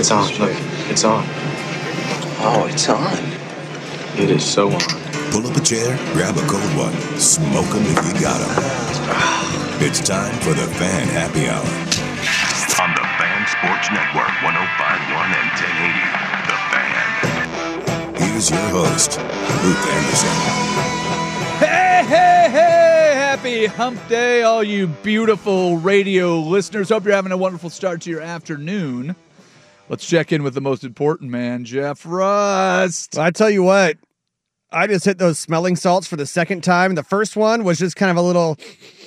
It's on. Look, it's on. Oh, it's on. It is so on. Pull up a chair, grab a cold one, smoke them if you got them. It's time for the Fan Happy Hour. On the Fan Sports Network, 105.1 and 1080. The Fan. Here's your host, Luke Anderson. Hey, happy hump day, all you beautiful radio listeners. Hope you're having a wonderful start to your afternoon. Let's check in with the most important man, Jeff Rust. Well, I tell you what, I just hit those smelling salts for the second time. The first one was just kind of a little,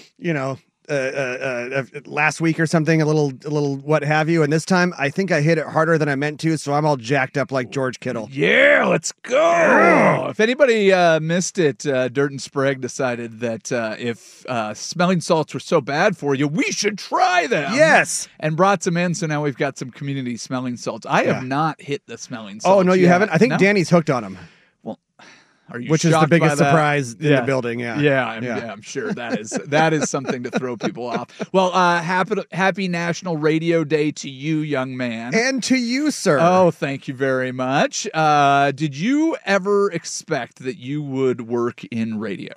last week or something, a little what have you. And this time, I think I hit it harder than I meant to, so I'm all jacked up like George Kittle. Yeah, let's go. Yeah. If anybody missed it, Dirt and Sprague decided that if smelling salts were so bad for you, we should try them. Yes. And brought some in, so now we've got some community smelling salts. I have not hit the smelling salts. Oh, no, you yet. haven't? I think Danny's hooked on them. Which is the biggest surprise in the building, I'm sure that is something to throw people off. Well, happy National Radio Day to you, young man. And to you, sir. Oh, thank you very much. Did you ever expect that you would work in radio?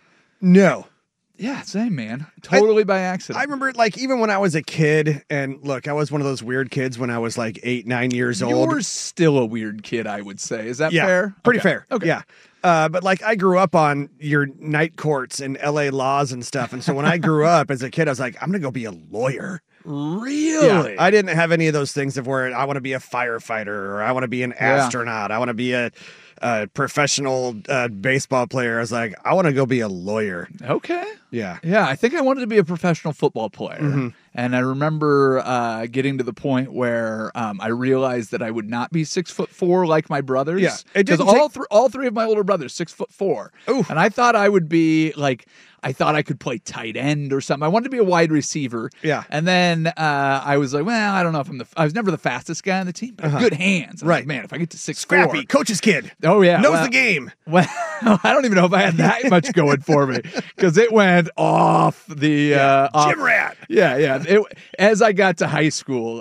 No. Yeah, same, man. Totally by accident. I remember, even when I was a kid, and look, I was one of those weird kids when I was 8, 9 years old. You're still a weird kid, I would say. Is that fair? Pretty fair. Okay. Yeah. But I grew up on your night courts and LA laws and stuff. And so when I grew up as a kid, I was like, I'm going to go be a lawyer. Really? Yeah, I didn't have any of those things of where I want to be a firefighter or I want to be an astronaut. I want to be a professional baseball player. I was like, I want to go be a lawyer. Okay. Yeah. Yeah, I think I wanted to be a professional football player. Mm-hmm. And I remember getting to the point where I realized that I would not be 6'4" like my brothers. Yeah. Because all three of my older brothers, 6'4". Oof. And I thought I would be I thought I could play tight end or something. I wanted to be a wide receiver. Yeah. And then I was like, well, I don't know if I was never the fastest guy on the team, but I have good hands. Right. Man, if I get to 6'4". Scrappy, coach's kid. Oh, yeah. Knows the game. Well, I don't even know if I had that much going for me because it went off the gym rat. Yeah. As I got to high school,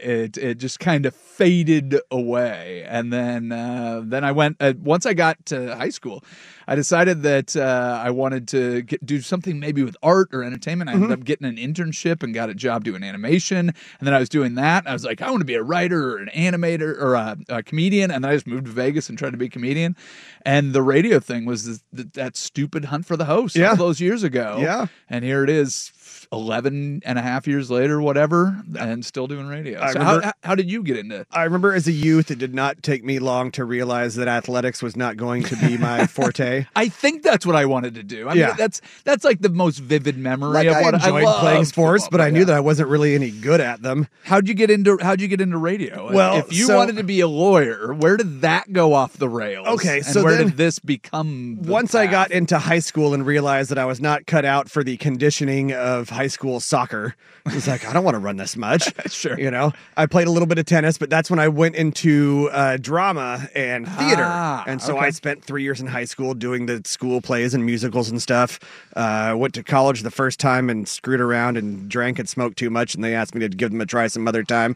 it just kind of faded away, and then I went. Once I got to high school, I decided that I wanted to do something maybe with art or entertainment. I ended up getting an internship and got a job doing animation, and then I was doing that. I was like, I want to be a writer or an animator or a comedian, and then I just moved to Vegas and tried to be a comedian. And the radio thing was that stupid hunt for the host all those years ago. Yeah. And here it is 11 and a half years later, whatever, and still doing radio. So how did you get into? I remember as a youth, it did not take me long to realize that athletics was not going to be my forte. I think that's what I wanted to do. I mean, that's like the most vivid memory of what I enjoyed playing sports, football, but I knew that I wasn't really any good at them. How'd you get into radio? Well, if you wanted to be a lawyer, where did that go off the rails? Okay, and so where did this become? Once I got into high school and realized that I was not cut out for the conditioning of high school soccer, I was like, I don't want to run this much. Sure. I played a little bit of tennis, but that's when I went into drama and theater. And so I spent 3 years in high school doing the school plays and musicals and stuff. Went to college the first time and screwed around and drank and smoked too much, and they asked me to give them a try some other time.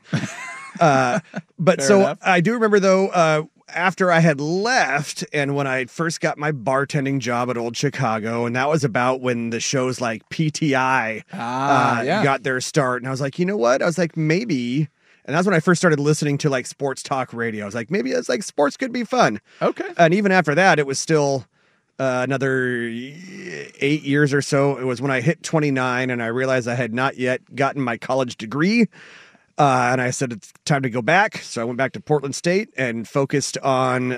But so enough. I do remember, though, after I had left and when I first got my bartending job at Old Chicago, and that was about when the shows like PTI got their start. And I was like, you know what? I was like, maybe. And that's when I first started listening to sports talk radio. I was like, maybe it's sports could be fun. Okay. And even after that, it was still another 8 years or so. It was when I hit 29 and I realized I had not yet gotten my college degree. And I said, it's time to go back. So I went back to Portland State and focused on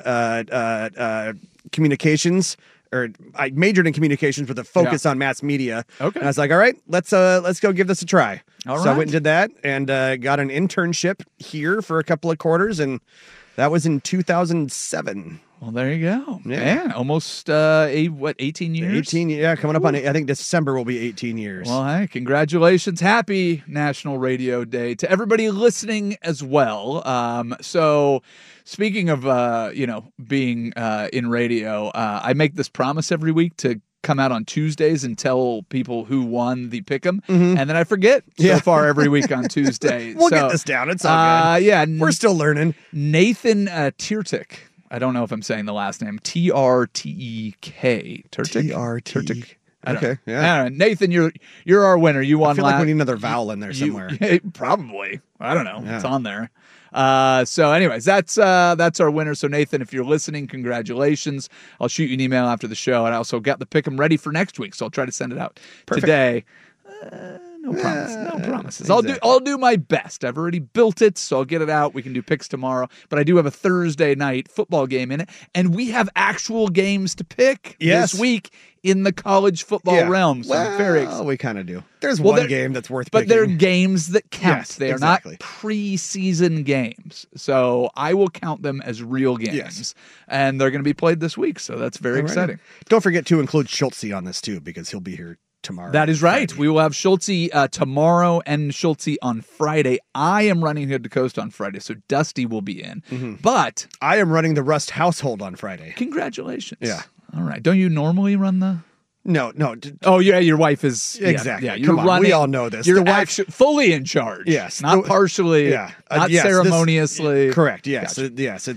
communications, or I majored in communications with a focus on mass media. Okay. And I was like, all right, let's go give this a try. All so right. I went and did that and got an internship here for a couple of quarters. And that was in 2007. Well, there you go. Yeah. Almost 18 years? 18, yeah, coming up on, I think December will be 18 years. Well, hey, congratulations. Happy National Radio Day to everybody listening as well. So speaking of, being in radio, I make this promise every week to come out on Tuesdays and tell people who won the pick'em, and then I forget so far every week on Tuesday. We'll get this down. It's all good. Yeah, we're still learning. Nathan Tiertek. I don't know if I'm saying the last name. Trtek. Tiertek. Okay, yeah. I don't know. Nathan, you're our winner. You won. I feel like we need another vowel in there somewhere. Probably. I don't know. Yeah. It's on there. So anyways, that's our winner. So Nathan, if you're listening, congratulations. I'll shoot you an email after the show. And I also got the pick'em ready for next week, so I'll try to send it out today. No promises. Exactly. I'll do my best. I've already built it, so I'll get it out. We can do picks tomorrow. But I do have a Thursday night football game in it, and we have actual games to pick this week in the college football realm. So I'm very excited. We kind of do. There's one game that's worth picking. But they're games that count. Yes, they are not preseason games. So I will count them as real games. Yes. And they're going to be played this week, so that's very exciting. Don't forget to include Schultze on this, too, because he'll be here tomorrow. That is right. Friday. We will have Schultze tomorrow and Schultze on Friday. I am running Hood to Coast on Friday, so Dusty will be in. Mm-hmm. But I am running the Rust household on Friday. Congratulations. Yeah. All right. Don't you normally run the... No. Oh, yeah, your wife is... Exactly. Yeah, you're Come on, running, we all know this. You're fully in charge. Yes. Not partially. Yeah. Not ceremoniously. Correct. Yes. Gotcha. Yes.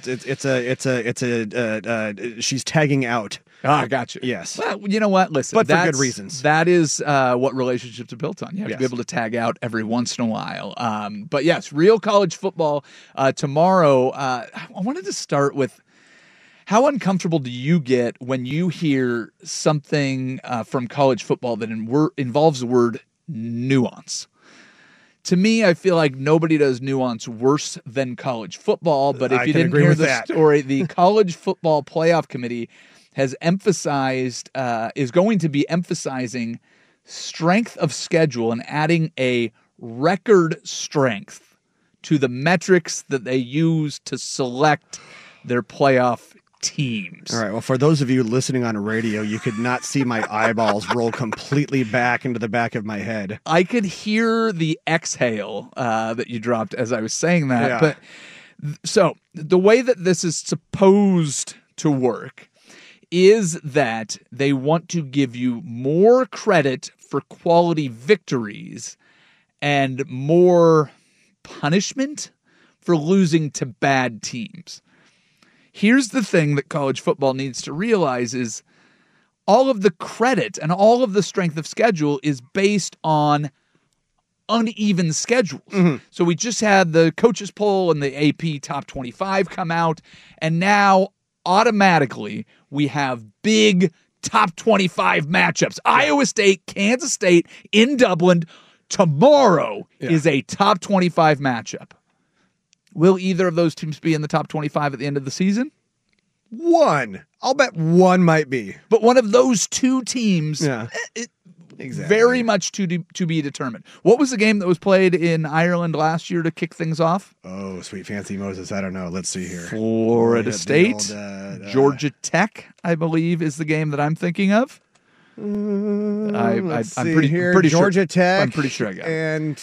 She's tagging out. I got you. Yes. Well, you know what? Listen. But for good reasons. That is what relationships are built on. You have to Yes. be able to tag out every once in a while. But yes, real college football tomorrow. I wanted to start with, how uncomfortable do you get when you hear something from college football that involves the word nuance? To me, I feel like nobody does nuance worse than college football. But if you didn't hear the story, the College Football Playoff Committee has emphasized, is going to be emphasizing strength of schedule and adding a record strength to the metrics that they use to select their playoff teams. All right. Well, for those of you listening on radio, you could not see my eyeballs roll completely back into the back of my head. I could hear the exhale that you dropped as I was saying that. Yeah. But so the way that this is supposed to work is that they want to give you more credit for quality victories and more punishment for losing to bad teams. Here's the thing that college football needs to realize is all of the credit and all of the strength of schedule is based on uneven schedules. Mm-hmm. So we just had the coaches poll and the AP top 25 come out, and now automatically we have big top 25 matchups. Yeah. Iowa State, Kansas State in Dublin tomorrow is a top 25 matchup. Will either of those teams be in the top 25 at the end of the season? One. I'll bet one might be. But one of those two teams, exactly. Very much to be determined. What was the game that was played in Ireland last year to kick things off? Oh, sweet fancy Moses. I don't know. Let's see here. Florida State. Georgia Tech, I believe, is the game that I'm thinking of. I'm pretty Georgia sure, Tech. I'm pretty sure I got it. And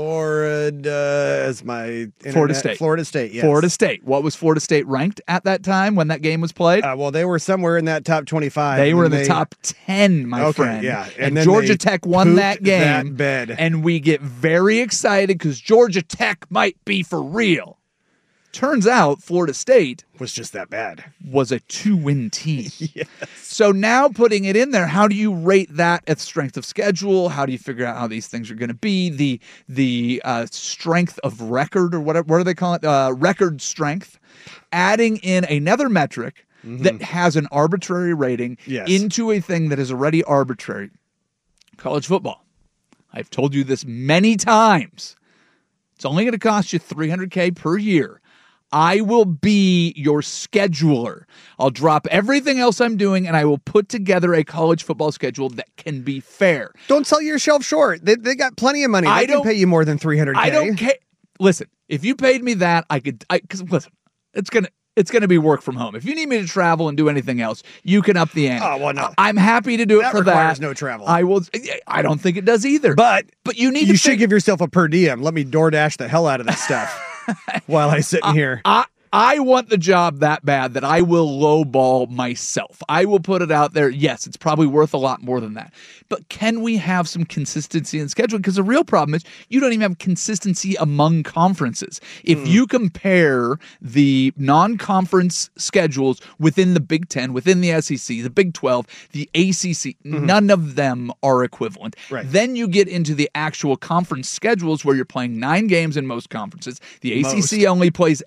Florida as my Florida State. Florida State. Yes. Florida State. What was Florida State ranked at that time when that game was played? Well, they were somewhere in that top 25. They were in the top 10, my friend. Yeah, and Georgia Tech won that game. That bed. And we get very excited because Georgia Tech might be for real. Turns out Florida State was just that bad. Was a 2-win team. Yes. So now putting it in there, how do you rate that at strength of schedule? How do you figure out how these things are going to be? The strength of record, or what do they call it? Record strength. Adding in another metric that has an arbitrary rating into a thing that is already arbitrary. College football. I've told you this many times. It's only going to cost you $300K per year. I will be your scheduler. I'll drop everything else I'm doing, and I will put together a college football schedule that can be fair. Don't sell yourself short. They got plenty of money. They can pay you more than $300K. I don't care. Listen, if you paid me that, because listen, it's gonna be work from home. If you need me to travel and do anything else, you can up the ante. Oh, well, no. I'm happy to do it for that. That requires no travel. I don't think it does either. But you should give yourself a per diem. Let me DoorDash the hell out of this stuff while I sit in here. I want the job that bad that I will lowball myself. I will put it out there. Yes, it's probably worth a lot more than that. But can we have some consistency in scheduling? Because the real problem is you don't even have consistency among conferences. If you compare the non-conference schedules within the Big Ten, within the SEC, the Big 12, the ACC, none of them are equivalent. Right. Then you get into the actual conference schedules where you're playing 9 games in most conferences. The SEC only plays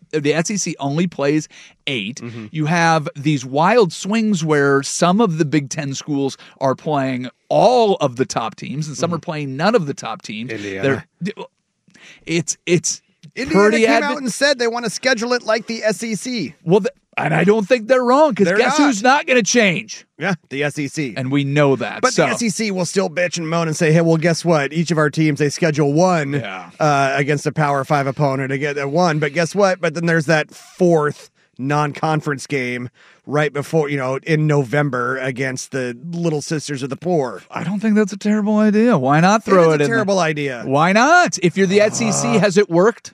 8. You have these wild swings where some of the Big Ten schools are playing all of the top teams and some are playing none of the top teams. Indiana. It's Indiana came out and said they want to schedule it like the SEC. Well, and I don't think they're wrong, because guess who's not going to change? Yeah, the SEC. And we know that. But the SEC will still bitch and moan and say, hey, well, guess what? Each of our teams, they schedule one against a Power 5 opponent to get one. But guess what? But then there's that 4th non-conference game right before, in November against the Little Sisters of the Poor. I don't think that's a terrible idea. Why not throw it in? It's a terrible idea. Why not? If you're the SEC, has it worked?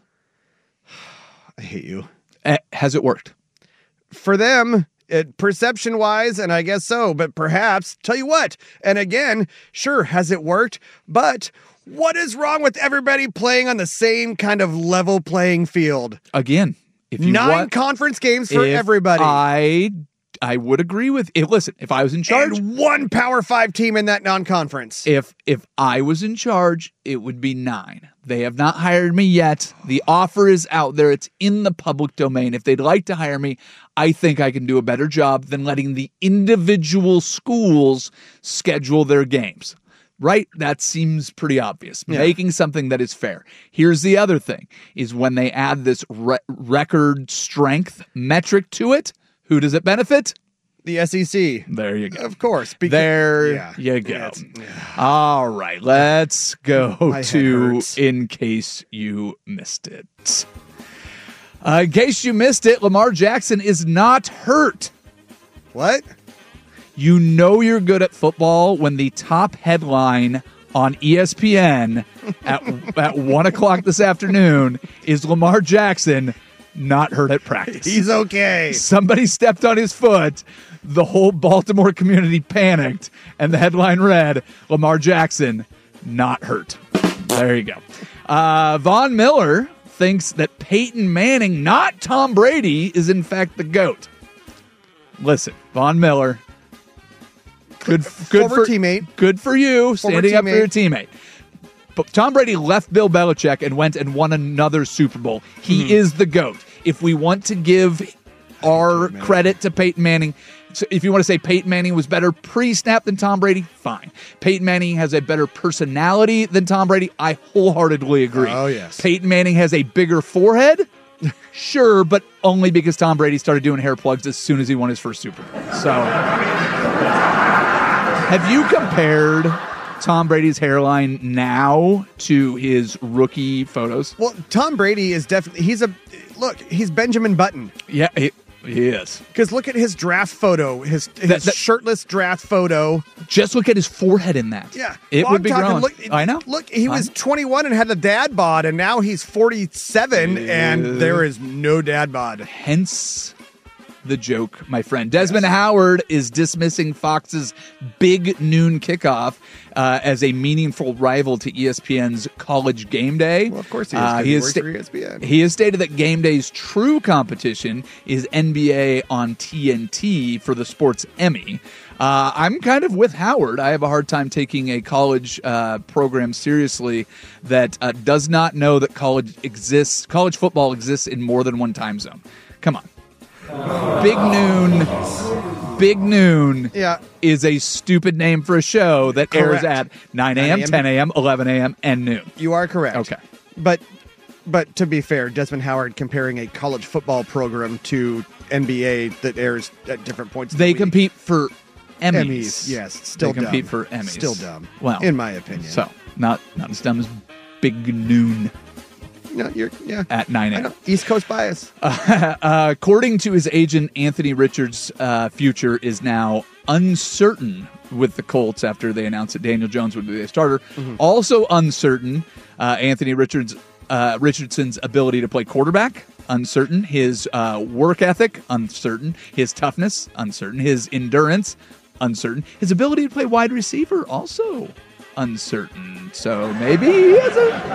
I hate you. Has it worked? For them, perception-wise, and I guess so, but perhaps, tell you what, and again, sure, has it worked? But what is wrong with everybody playing on the same kind of level playing field? Again, if you 9 conference games for everybody. I would agree with it. Listen, if I was in charge, and 1 Power 5 team in that non-conference. If I was in charge, it would be 9. They have not hired me yet. The offer is out there. It's in the public domain. If they'd like to hire me, I think I can do a better job than letting the individual schools schedule their games. Right? That seems pretty obvious. Yeah. Making something that is fair. Here's the other thing, is when they add this record strength metric to it, who does it benefit? The SEC. There you go. Of course. You go. Yeah. All right. Let's go to In Case You Missed It. In case you missed it, Lamar Jackson is not hurt. What? You know you're good at football when the top headline on ESPN at 1 o'clock this afternoon is Lamar Jackson not hurt at practice. He's okay. Somebody stepped on his foot. The whole Baltimore community panicked, and the headline read, Lamar Jackson not hurt. There you go. Von Miller thinks that Peyton Manning, not Tom Brady, is in fact the GOAT. Listen, Von Miller, good former teammate. Good for you, standing up for your teammate. But Tom Brady left Bill Belichick and went and won another Super Bowl. He is the GOAT. If we want to give our credit to Peyton Manning, so if you want to say Peyton Manning was better pre-snap than Tom Brady, fine. Peyton Manning has a better personality than Tom Brady. I wholeheartedly agree. Oh, yes. Peyton Manning has a bigger forehead. Sure, but only because Tom Brady started doing hair plugs as soon as he won his first Super Bowl. So, have you compared Tom Brady's hairline now to his rookie photos? Well, Tom Brady is definitely, he's Benjamin Button. Yeah, he is. Because look at his draft photo, his shirtless draft photo. Just look at his forehead in that. Yeah. It would be growing. I know. Look, he was 21 and had the dad bod, and now he's 47, and there is no dad bod. Hence the joke, my friend. Desmond Howard is dismissing Fox's Big Noon Kickoff as a meaningful rival to ESPN's College Game Day. Well, of course he is. He works for ESPN. He has stated that Game Day's true competition is NBA on TNT for the Sports Emmy. I'm kind of with Howard. I have a hard time taking a college program seriously that does not know that college football exists in more than one time zone. Come on. Big Noon is a stupid name for a show that airs at 9 a.m., 10 a.m., 11 a.m., and noon. You are correct. Okay. But to be fair, Desmond Howard comparing a college football program to NBA that airs at different points of the week. Compete for Emmys. Yes. Still dumb. Compete for Emmys. Still dumb. Well, in my opinion. So, not as dumb as Big Noon. No, at 9 a.m. East Coast bias. According to his agent, Anthony Richards' future is now uncertain with the Colts after they announced that Daniel Jones would be their starter. Also uncertain, Anthony Richardson's ability to play quarterback uncertain. His work ethic, uncertain. His toughness, uncertain. His endurance, uncertain. His ability to play wide receiver, also uncertain. So maybe he has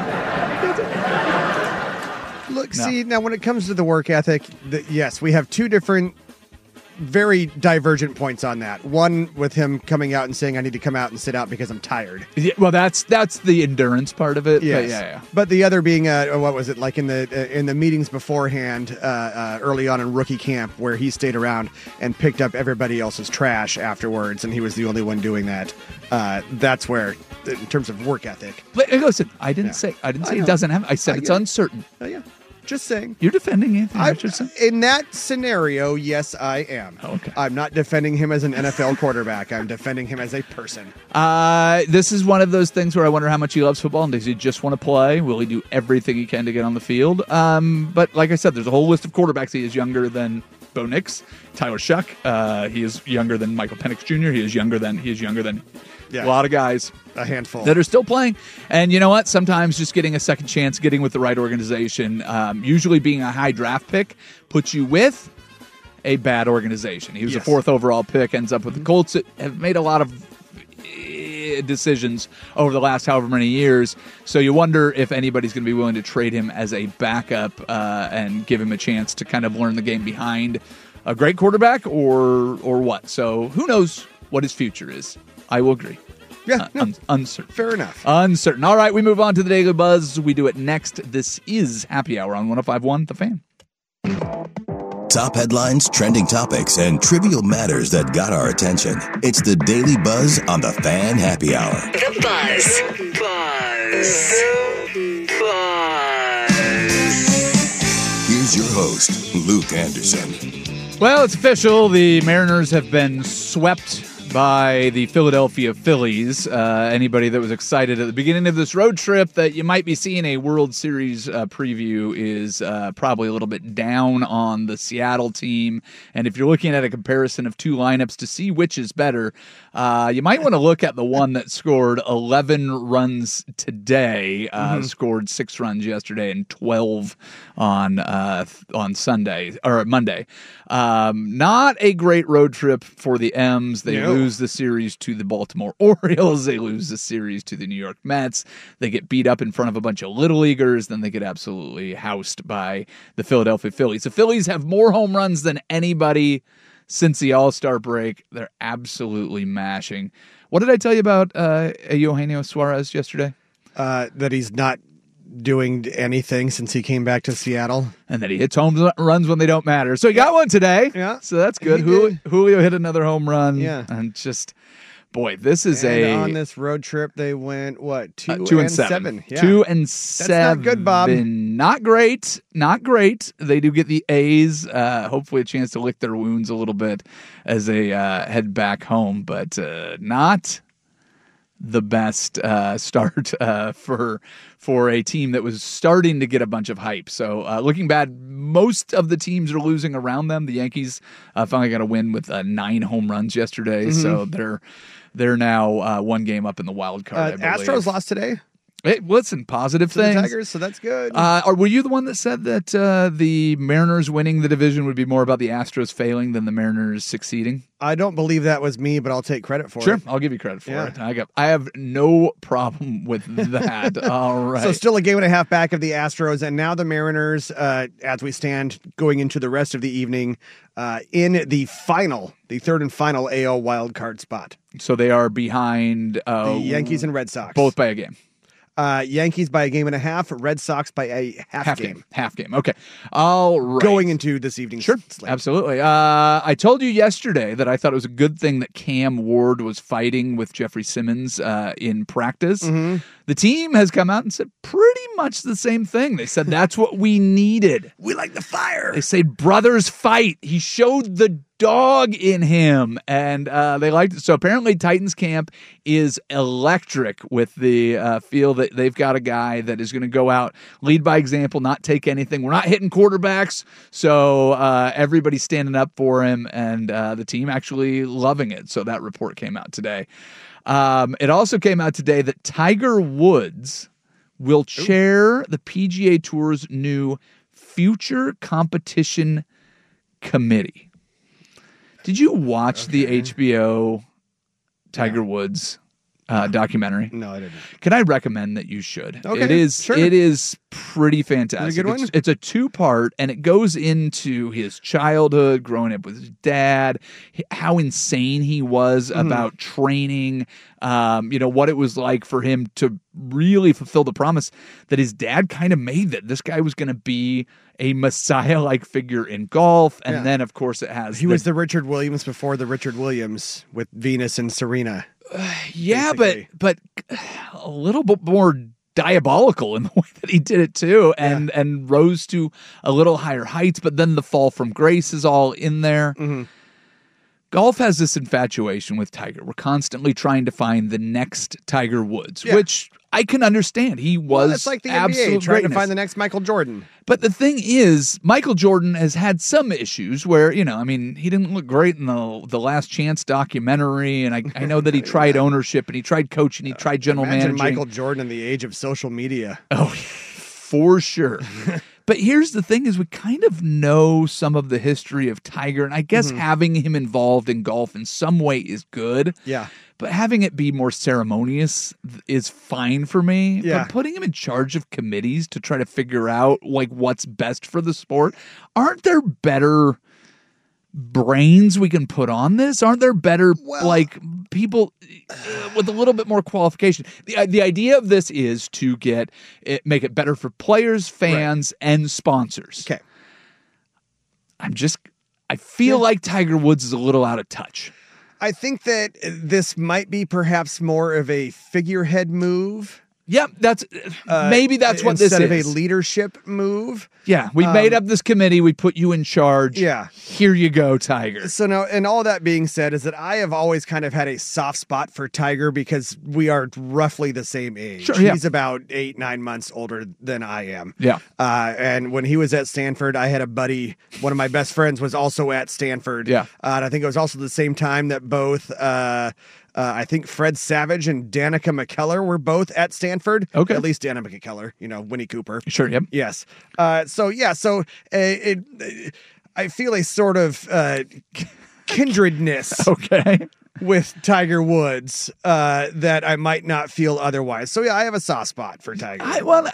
a... Look, see, now when it comes to the work ethic, yes, we have two different, very divergent points on that. One with him coming out and saying, I need to come out and sit out because I'm tired. Yeah, well, that's the endurance part of it. Yes. Yeah. But the other being, what was it, like in the meetings beforehand, early on in rookie camp, where he stayed around and picked up everybody else's trash afterwards, and he was the only one doing that. That's where, in terms of work ethic. Listen, I didn't say it doesn't have. I said it's uncertain. Oh, yeah. Just saying. You're defending Anthony Richardson? In that scenario, yes, I am. Oh, okay. I'm not defending him as an NFL quarterback. I'm defending him as a person. This is one of those things where I wonder how much he loves football, and does he just want to play? Will he do everything he can to get on the field? But like I said, there's a whole list of quarterbacks. He is younger than Bo Nix, Tyler Shuck. He is younger than Michael Penix Jr. He is younger than a lot of guys. A handful. That are still playing. And you know what? Sometimes just getting a second chance, getting with the right organization, usually being a high draft pick, puts you with a bad organization. He was a 4th overall pick, ends up with the Colts that have made a lot of decisions over the last however many years. So you wonder if anybody's going to be willing to trade him as a backup and give him a chance to kind of learn the game behind a great quarterback or what. So who knows what his future is. I will agree. Yeah, uncertain. Fair enough. Uncertain. All right, we move on to the Daily Buzz. We do it next. This is Happy Hour on 105.1 The Fan. Top headlines, trending topics, and trivial matters that got our attention. It's the Daily Buzz on The Fan Happy Hour. The Buzz. Here's your host, Luke Anderson. Well, it's official. The Mariners have been swept by the Philadelphia Phillies. Anybody that was excited at the beginning of this road trip that you might be seeing a World Series preview is probably a little bit down on the Seattle team. And if you're looking at a comparison of two lineups to see which is better, you might want to look at the one that scored 11 runs today, scored 6 runs yesterday and 12 on Sunday or Monday. Not a great road trip for the M's. They lose the series to the Baltimore Orioles. They lose the series to the New York Mets. They get beat up in front of a bunch of little leaguers. Then they get absolutely housed by the Philadelphia Phillies. The Phillies have more home runs than anybody since the All-Star break. They're absolutely mashing. What did I tell you about Eugenio Suarez yesterday? That he's not doing anything since he came back to Seattle. And that he hits home runs when they don't matter. So he got one today. Yeah. So that's good. Julio hit another home run. Yeah. And just, boy, this is on this road trip, they went, 2 and 7. Yeah. 2 and 7. That's not good, Bob. Not great. Not great. They do get the A's. Hopefully a chance to lick their wounds a little bit as they head back home. But not the best start for a team that was starting to get a bunch of hype. So looking bad. Most of the teams are losing around them. The Yankees finally got a win with 9 home runs yesterday. So they're now 1 game up in the wild card. Astros lost today. Hey, listen, positive to the things. Tigers, so that's good. Were you the one that said that the Mariners winning the division would be more about the Astros failing than the Mariners succeeding? I don't believe that was me, but I'll take credit for it. Sure, I'll give you credit for it. I have no problem with that. All right. So still a game and a half back of the Astros, and now the Mariners, as we stand going into the rest of the evening, in the 3rd and final AL wildcard spot. So they are behind the Yankees and Red Sox. Both by a game. Yankees by a game and a half, Red Sox by a half game. Half game. Okay. All right. Going into this evening's slate. Absolutely. I told you yesterday that I thought it was a good thing that Cam Ward was fighting with Jeffrey Simmons in practice. The team has come out and said pretty much the same thing. They said that's what we needed. We like the fire. They say brothers fight. He showed the dog in him, and they liked it. So apparently Titans camp is electric with the feel that they've got a guy that is going to go out, lead by example, not take anything. We're not hitting quarterbacks, so everybody's standing up for him, and the team actually loving it. So that report came out today. It also came out today that Tiger Woods will chair the PGA Tour's new Future Competition Committee. Did you watch the HBO Tiger Woods documentary? No, I didn't. Can I recommend that you should? Okay, It is sure. it is pretty fantastic. Is it a good one? It's a 2-part, and it goes into his childhood, growing up with his dad, how insane he was about training, what it was like for him to really fulfill the promise that his dad kind of made, that this guy was going to be a messiah-like figure in golf. And then, of course, it has... He was the Richard Williams before the Richard Williams with Venus and Serena. Yeah, basically. but a little bit more diabolical in the way that he did it too, and rose to a little higher heights. But then the fall from grace is all in there. Mm-hmm. Golf has this infatuation with Tiger. We're constantly trying to find the next Tiger Woods, which I can understand. He was it's like the absolute NBA trying greatness. to find the next Michael Jordan. But the thing is, Michael Jordan has had some issues where, he didn't look great in the Last Chance documentary. And I know that he tried ownership and he tried coaching, he tried general Imagine managing. Michael Jordan in the age of social media. Oh, for sure. But here's the thing is we kind of know some of the history of Tiger, and I guess having him involved in golf in some way is good. Yeah. But having it be more ceremonious is fine for me. Yeah. But putting him in charge of committees to try to figure out what's best for the sport, aren't there better brains we can put on this? Aren't there better people with a little bit more qualification? The idea of this is to make it better for players, fans, and sponsors. Okay. I feel like Tiger Woods is a little out of touch. I think that this might be perhaps more of a figurehead move. Yep, maybe that's what this is. Instead of a leadership move. Yeah, we made up this committee. We put you in charge. Yeah. Here you go, Tiger. So now, and all that being said is that I have always kind of had a soft spot for Tiger because we are roughly the same age. Sure, yeah. He's about 8-9 months older than I am. Yeah. And when he was at Stanford, I had a buddy, one of my best friends was also at Stanford. Yeah. And I think it was also the same time that both... I think Fred Savage and Danica McKellar were both at Stanford. Okay. At least Danica McKellar, Winnie Cooper. Sure, yep. Yes. I feel a sort of kindredness Okay. with Tiger Woods that I might not feel otherwise. So, yeah, I have a soft spot for Tiger.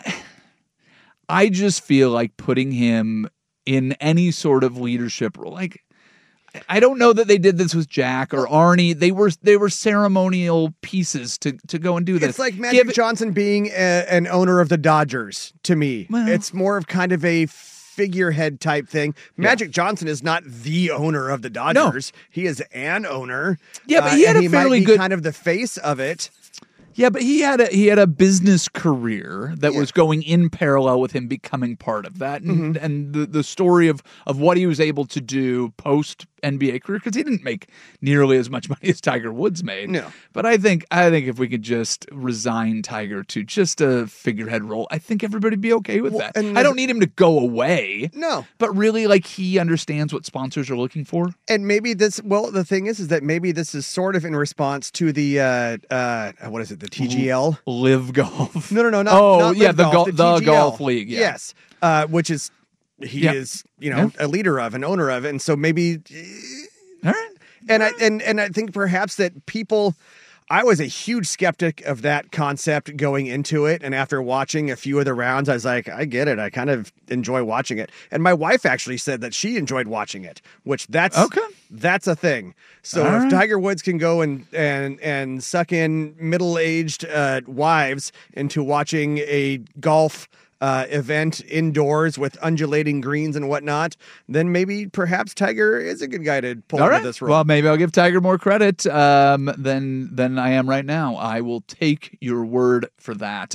I just feel like putting him in any sort of leadership role, I don't know that they did this with Jack or Arnie. They were ceremonial pieces to go and do this. It's like Magic Johnson being an owner of the Dodgers to me. Well, it's more of kind of a figurehead type thing. Magic Johnson is not the owner of the Dodgers. No. He is an owner. Yeah, but he had a fairly good kind of the face of it. Yeah, but he had a business career that was going in parallel with him becoming part of that, and the story of what he was able to do post NBA career, because he didn't make nearly as much money as Tiger Woods made. No, but I think if we could just resign Tiger to just a figurehead role, I think everybody'd be okay with that. I don't need him to go away. No, but really, he understands what sponsors are looking for. And maybe the thing is that maybe this is sort of in response to the what is it? The TGL? Live Golf. No, not the golf league. Yeah. Yes, which is he is a leader of, an owner of, and so maybe. All right. And I think perhaps that people. I was a huge skeptic of that concept going into it, and after watching a few of the rounds, I was like, I get it. I kind of enjoy watching it. And my wife actually said that she enjoyed watching it, which that's a thing. So if Tiger Woods can go and suck in middle-aged wives into watching a golf event indoors with undulating greens and whatnot, then perhaps Tiger is a good guy to pull into this role. Well, maybe I'll give Tiger more credit than I am right now. I will take your word for that.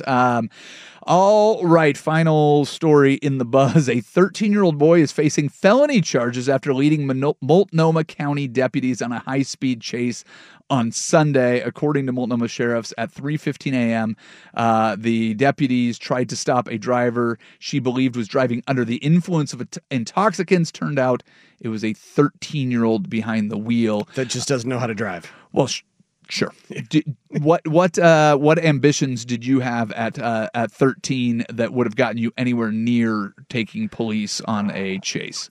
All right, final story in the buzz. A 13-year-old boy is facing felony charges after leading Multnomah County deputies on a high-speed chase on Sunday, according to Multnomah sheriffs. At 3:15 a.m., the deputies tried to stop a driver she believed was driving under the influence of intoxicants. Turned out it was a 13-year-old behind the wheel that just doesn't know how to drive. Well, Sure. What ambitions did you have at 13 that would have gotten you anywhere near taking police on a chase?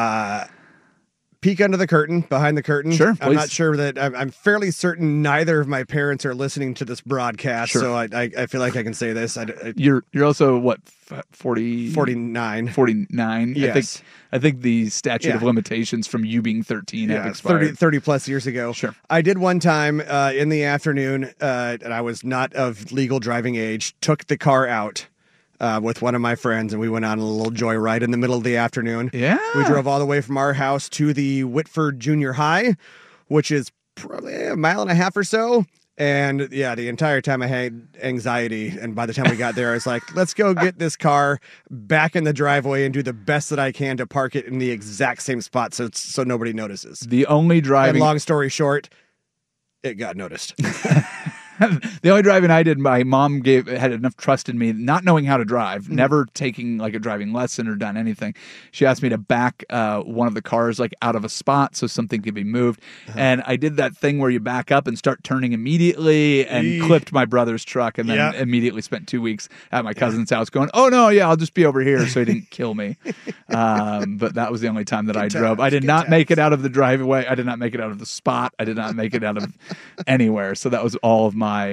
Peek under the curtain, behind the curtain. Sure, I'm please. not sure that I'm fairly certain neither of my parents are listening to this broadcast, Sure. so I feel like I can say this. You're also what 40 49. 49. Yes. I think the statute Yeah. of limitations from you being 13 have expired. 30 plus years ago. Sure. I did one time in the afternoon, and I was not of legal driving age, took the car out with one of my friends, and we went on a little joyride in the middle of the afternoon. Yeah. We drove all the way from our house to the Whitford Junior High, which is probably a mile and a half or so. And yeah, the entire time I had anxiety. And by the time we got there, I was like, let's go get this car back in the driveway and do the best that I can to park it in the exact same spot so nobody notices. The only And driving long story short, it got noticed. the only driving I did, my mom had enough trust in me, not knowing how to drive, never taking like a driving lesson or done anything. She asked me to back one of the cars like out of a spot so something could be moved. And I did that thing where you back up and start turning immediately and clipped my brother's truck and then immediately spent 2 weeks at my cousin's house going, oh no, yeah, I'll just be over here so he didn't kill me. But that was the only time that I drove. I did not make it out of the driveway. I did not make it out of the spot. I did not make it out of anywhere. So that was all of my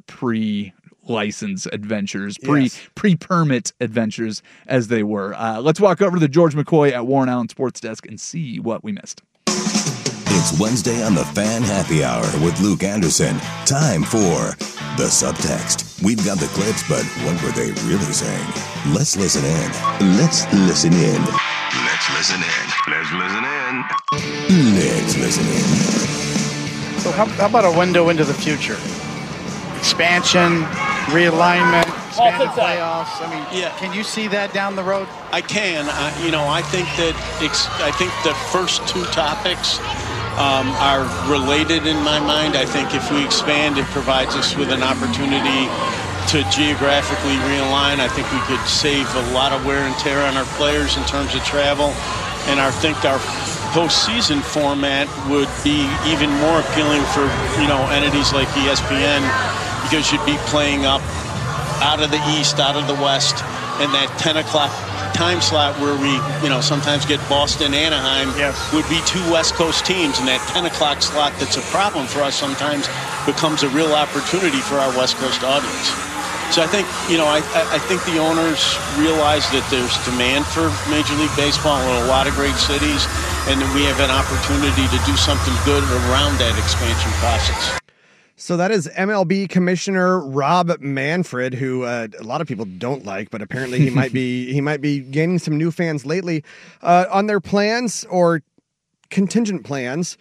pre-license adventures, pre-permit adventures as they were. Let's walk over to the George McCoy at Warren Allen Sports Desk and see what we missed. It's Wednesday on the Fan Happy Hour with Luke Anderson. Time for the subtext. We've got the clips, but what were they really saying? Let's listen in. Let's listen in. Let's listen in. Let's listen in. Let's listen in. So how about a window into the future? Expansion, realignment, expanded playoffs. I mean, Can you see that down the road? I can. I think the first two topics are related in my mind. I think if we expand, it provides us with an opportunity to geographically realign. I think we could save a lot of wear and tear on our players in terms of travel. And I think our postseason format would be even more appealing for, entities like ESPN, because you'd be playing up out of the East, out of the West, and that 10 o'clock time slot where we, sometimes get Boston, Anaheim, would be two West Coast teams, and that 10 o'clock slot that's a problem for us sometimes becomes a real opportunity for our West Coast audience. So I think, I think the owners realize that there's demand for Major League Baseball in a lot of great cities, and that we have an opportunity to do something good around that expansion process. So that is MLB Commissioner Rob Manfred, who a lot of people don't like, but apparently he might be gaining some new fans lately on their plans or contingent plans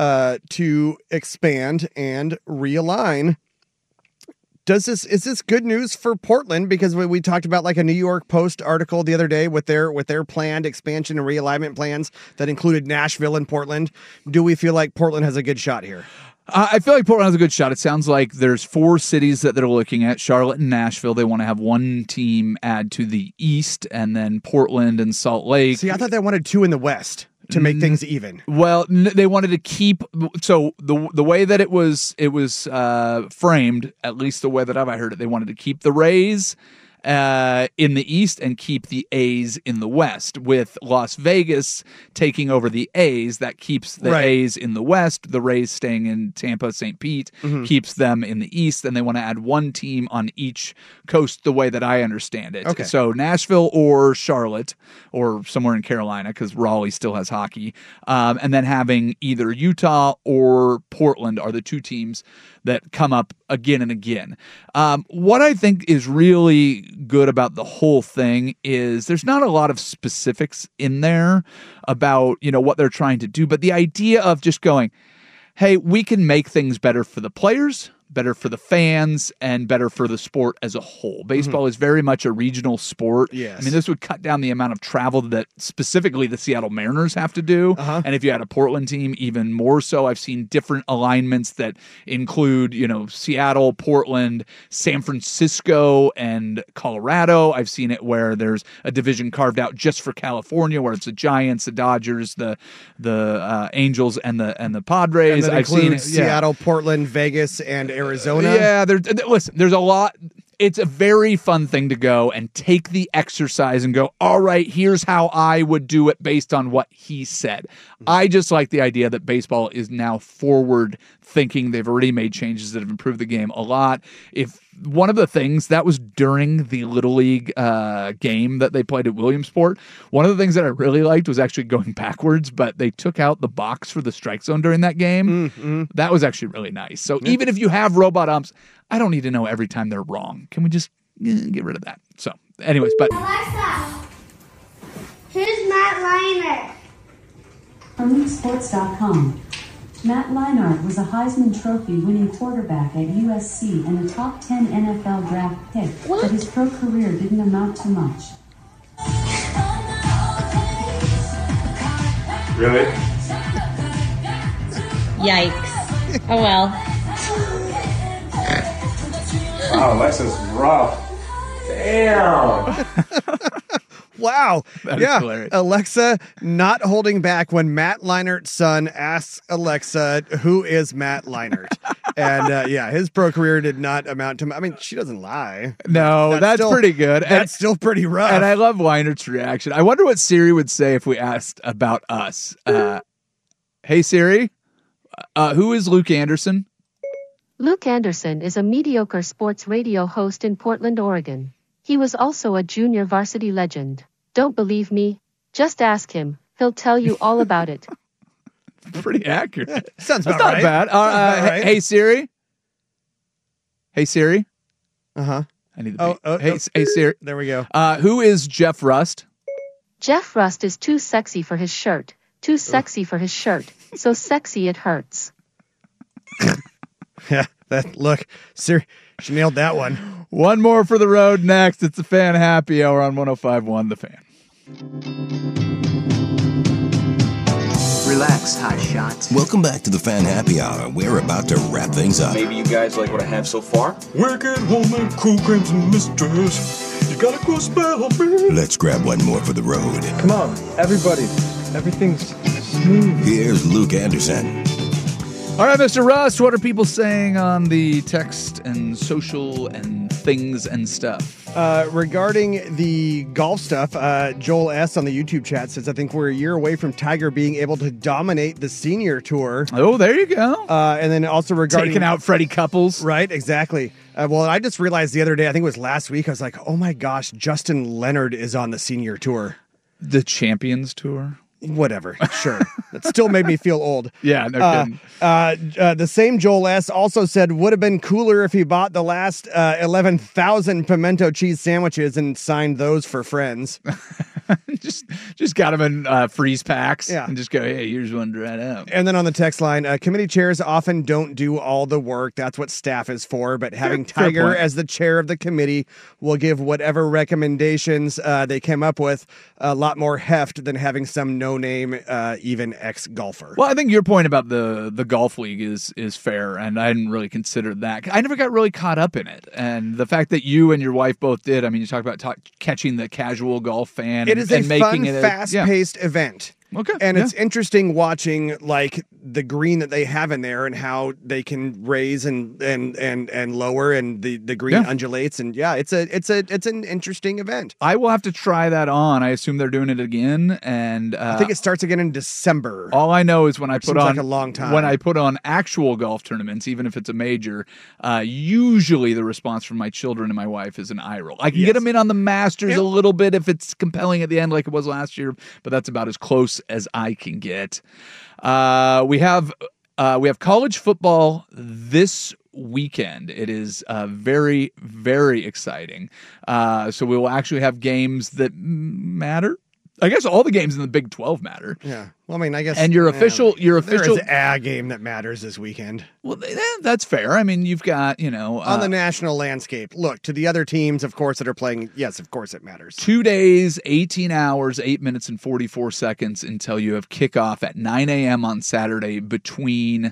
to expand and realign. Is this good news for Portland? Because we talked about like a New York Post article the other day with their planned expansion and realignment plans that included Nashville and Portland. Do we feel like Portland has a good shot here? I feel like Portland has a good shot. It sounds like there's 4 cities that they're looking at: Charlotte and Nashville. They want to have one team add to the East, and then Portland and Salt Lake. See, I thought they wanted 2 in the West to make things even. Well, they wanted to keep. So the way that it was framed, at least the way that I heard it, they wanted to keep the Rays in the East and keep the A's in the West, with Las Vegas taking over the A's. That keeps the A's in the West. The Rays staying in Tampa, St. Pete keeps them in the East, and they want to add one team on each coast, the way that I understand it. Okay. So Nashville or Charlotte or somewhere in Carolina, because Raleigh still has hockey, and then having either Utah or Portland are the 2 teams that come up again and again. What I think is really good about the whole thing is there's not a lot of specifics in there about, what they're trying to do, but the idea of just going, hey, we can make things better for the players, better for the fans, and better for the sport as a whole. Baseball is very much a regional sport. Yes. I mean, this would cut down the amount of travel that specifically the Seattle Mariners have to do. And if you had a Portland team, even more so. I've seen different alignments that include, Seattle, Portland, San Francisco, and Colorado. I've seen it where there's a division carved out just for California, where it's the Giants, the Dodgers, the Angels, and the Padres. And that I've seen it, Seattle, Portland, Vegas, and Arizona. Yeah, listen, there's a lot. It's a very fun thing to go and take the exercise and go, all right, here's how I would do it based on what he said. I just like the idea that baseball is now forward thinking. They've already made changes that have improved the game a lot. If one of the things that was during the Little League game that they played at Williamsport, one of the things that I really liked was actually going backwards, but they took out the box for the strike zone during that game. That was actually really nice. So even if you have robot umps, I don't need to know every time they're wrong. Can we just get rid of that? So anyways, but Alexa, who's Matt Leinart? From LeagueSports.com. Matt Leinart was a Heisman Trophy winning quarterback at USC and a top 10 NFL draft pick, but his pro career didn't amount to much. Really? Yikes. Oh well. Wow, Alexa's rough. Damn. Wow. That is hilarious. Alexa not holding back when Matt Leinart's son asks Alexa, who is Matt Leinart? And his pro career did not amount to. I mean, she doesn't lie. No, that's still, pretty good. That's still pretty rough. And I love Weinert's reaction. I wonder what Siri would say if we asked about us. Hey, Siri, who is Luke Anderson? Luke Anderson is a mediocre sports radio host in Portland, Oregon. He was also a junior varsity legend. Don't believe me? Just ask him. He'll tell you all about it. Pretty accurate. Sounds about That's not right. bad. Right. Hey, Siri. Hey, Siri. Uh-huh. I need the beat. Hey, Siri. There we go. Who is Jeff Rust? Jeff Rust is too sexy for his shirt. Too sexy for his shirt. So sexy it hurts. Yeah, look, Siri, she nailed that one. One more for the road next. It's the Fan Happy Hour on 105.1 The Fan. Relax, hot shot. Welcome back to the Fan Happy Hour. We're about to wrap things up. Maybe you guys like what I have so far? Wicked woman, cool creams and misters. You gotta go spell on me. Let's grab one more for the road. Come on, everybody. Everything's smooth. Here's Luke Anderson. All right, Mr. Rust, what are people saying on the text and social and things and stuff? Regarding the golf stuff, Joel S. on the YouTube chat says, I think we're a year away from Tiger being able to dominate the senior tour. Oh, there you go. And then also regarding... Taking out Freddie Couples. Right, exactly. Well, I just realized the other day, I think it was last week, I was like, oh my gosh, Justin Leonard is on the senior tour. The Champions Tour? Whatever, sure. That still made me feel old. Yeah, no kidding. The same Joel S. also said, would have been cooler if he bought the last 11,000 pimento cheese sandwiches and signed those for friends. just got them in freeze packs. Yeah. And just go, hey, here's one right out. And then on the text line, committee chairs often don't do all the work. That's what staff is for. But having Tiger as the chair of the committee will give whatever recommendations they came up with a lot more heft than having some no-name, even ex-golfer. Well, I think your point about the golf league is fair, and I didn't really consider that. I never got really caught up in it. And the fact that you and your wife both did, I mean, you talk about catching the casual golf fan. It is a fun, fast-paced event. Okay. And it's interesting watching like the green that they have in there and how they can raise and lower and the green undulates, and it's an interesting event. I will have to try that on. I assume they're doing it again, and I think it starts again in December. All I know is when I put on like a long time. When I put on actual golf tournaments, even if it's a major, usually the response from my children and my wife is an eye roll. I can get them in on the Masters a little bit if it's compelling at the end, like it was last year, but that's about as close as I can get. We have college football this weekend. It is very, very exciting. So we will actually have games that matter. I guess all the games in the Big 12 matter. Yeah. Well, I mean, I guess. And your official. There is a game that matters this weekend. Well, that's fair. I mean, you've got, on the national landscape. Look, to the other teams, of course, that are playing. Yes, of course, it matters. 2 days, 18 hours, 8 minutes, and 44 seconds until you have kickoff at 9 a.m. on Saturday between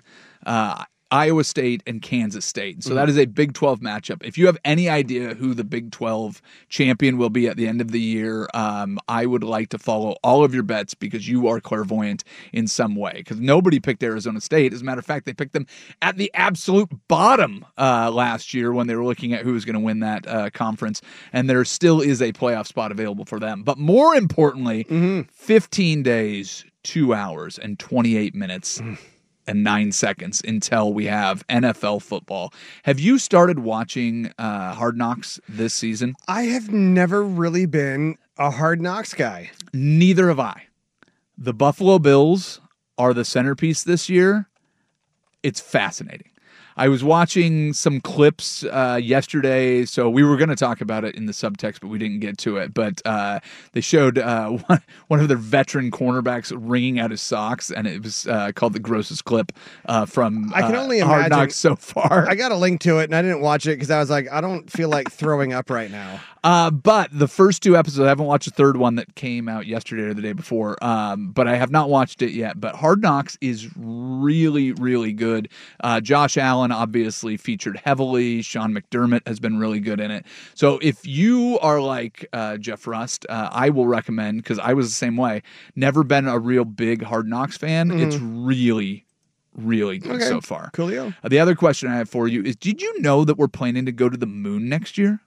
Iowa State and Kansas State. So that is a Big 12 matchup. If you have any idea who the Big 12 champion will be at the end of the year, I would like to follow all of your bets because you are clairvoyant in some way. Because nobody picked Arizona State. As a matter of fact, they picked them at the absolute bottom last year when they were looking at who was going to win that conference. And there still is a playoff spot available for them. But more importantly, 15 days, 2 hours, and 28 minutes. And 9 seconds until we have NFL football. Have you started watching Hard Knocks this season? I have never really been a Hard Knocks guy. Neither have I. The Buffalo Bills are the centerpiece this year. It's fascinating. I was watching some clips yesterday, so we were going to talk about it in the subtext, but we didn't get to it. But they showed one of their veteran cornerbacks wringing out his socks, and it was called the grossest clip from I can only Hard imagine, Knocks so far. I got a link to it, and I didn't watch it because I was like, I don't feel like throwing up right now. But the first 2 episodes, I haven't watched the third one that came out yesterday or the day before, but I have not watched it yet. But Hard Knocks is really, really good. Josh Allen obviously featured heavily. Sean McDermott has been really good in it. So if you are like Jeff Rust, I will recommend, because I was the same way, never been a real big Hard Knocks fan. It's really good so far. Coolio. The other question I have for you is, did you know that we're planning to go to the moon next year?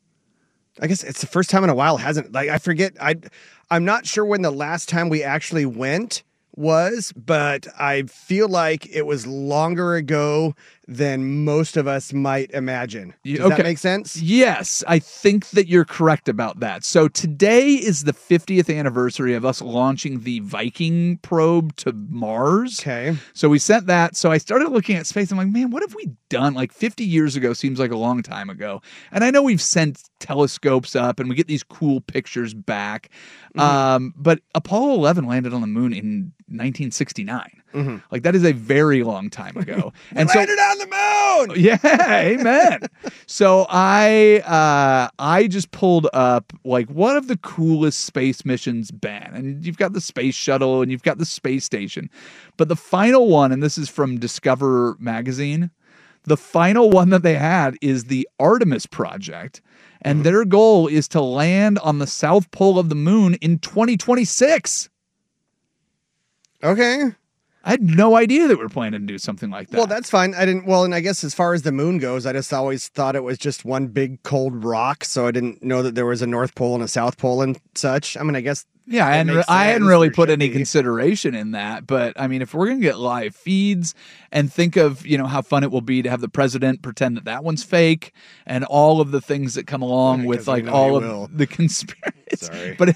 I guess it's the first time in a while. I forget. I'm not sure when the last time we actually went was, but I feel like it was longer ago than most of us might imagine. Does that make sense? Yes, I think that you're correct about that. So today is the 50th anniversary of us launching the Viking probe to Mars. Okay. So we sent that. So I started looking at space. I'm like, man, what have we done? Like 50 years ago seems like a long time ago. And I know we've sent telescopes up and we get these cool pictures back. But Apollo 11 landed on the moon in 1969. Like that is a very long time ago. And so landed on the moon. Yeah, amen. So I just pulled up like what have the coolest space missions been? And you've got the space shuttle and you've got the space station. But the final one, and this is from Discover magazine, the final one that they had is the Artemis project. And their goal is to land on the south pole of the moon in 2026. Okay. I had no idea that we're planning to do something like that. Well, that's fine. And I guess as far as the moon goes, I just always thought it was just one big cold rock. So I didn't know that there was a North Pole and a South Pole and such. I mean, I guess. Yeah, I hadn't really put any consideration in that. But I mean, if we're going to get live feeds and think of, how fun it will be to have the president pretend that one's fake and all of the things that come along with like all of the conspiracy. Sorry. But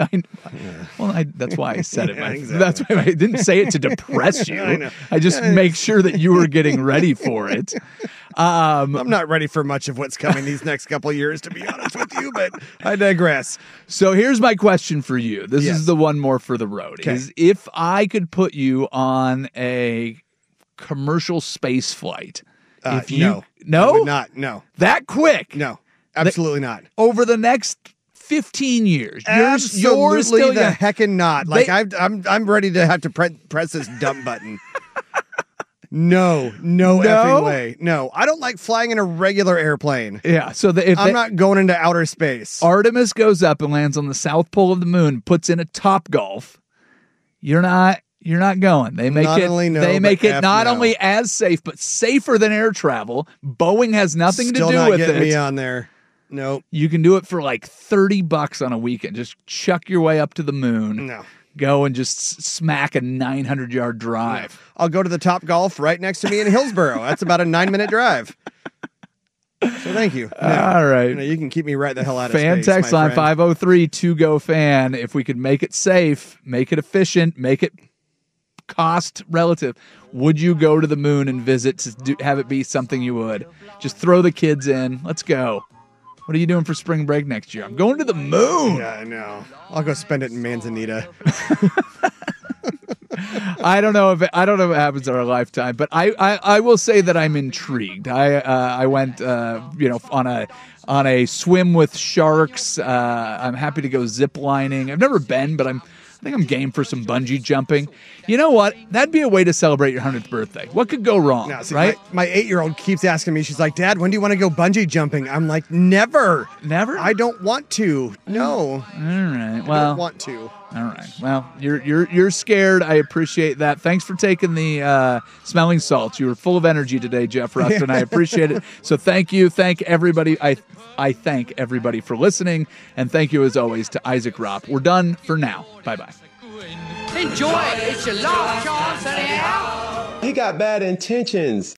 that's why I said it. Exactly. That's why I didn't say it to depress you. I know. I just make sure that you were getting ready for it. I'm not ready for much of what's coming these next couple of years, to be honest with you, but I digress. So here's my question for you. This is the one more for the road. Okay. Is if I could put you on a commercial space flight. No. I would not. No. That quick? No. Absolutely not. Over the next 15 years. Absolutely still the heckin' not. Like I'm ready to have to press this dump button. No effing way. No, I don't like flying in a regular airplane. Yeah, so I'm not going into outer space. Artemis goes up and lands on the south pole of the moon, puts in a Topgolf. You're not going. They make it not only as safe, but safer than air travel. Boeing has nothing to do with it. Still not getting me on there. Nope. You can do it for like $30 on a weekend. Just chuck your way up to the moon. No. Go and just smack a 900-yard drive. No. I'll go to the Topgolf right next to me in Hillsboro. That's about a 9-minute drive. So thank you. All right. You can keep me right the hell out of space. Fan text line 503-2GO-FAN. If we could make it safe, make it efficient, make it cost relative, would you go to the moon and visit to have it be something you would? Just throw the kids in. Let's go. What are you doing for spring break next year? I'm going to the moon. Yeah, I know. I'll go spend it in Manzanita. I don't know if it happens in our lifetime, but I will say that I'm intrigued. I went on a swim with sharks. I'm happy to go zip lining. I've never been, but I think I'm game for some bungee jumping. You know what? That'd be a way to celebrate your 100th birthday. What could go wrong, right? My 8-year-old keeps asking me, she's like, Dad, when do you want to go bungee jumping? I'm like, never. Never? I don't want to. No. All right. Well, I don't want to. All right. Well, you're scared. I appreciate that. Thanks for taking the smelling salts. You were full of energy today, Jeff Rustin. I appreciate it. So thank you. Thank everybody. I thank everybody for listening, and thank you as always to Isaac Ropp. We're done for now. Bye-bye. Enjoy it. It's your last chance anyhow. He got bad intentions.